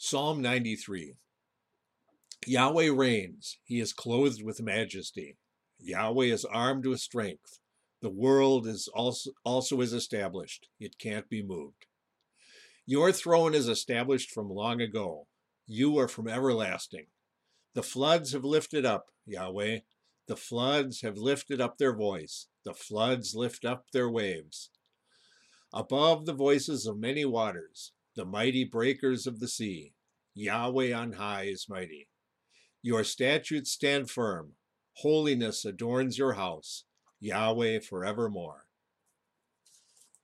Psalm 93. Yahweh reigns. He is clothed with majesty. Yahweh is armed with strength. The world is also is established. It can't be moved. Your throne is established from long ago. You are from everlasting. The floods have lifted up, Yahweh. The floods have lifted up their voice. The floods lift up their waves. Above the voices of many waters, the mighty breakers of the sea, Yahweh on high is mighty. Your statutes stand firm. Holiness adorns your house, Yahweh forevermore.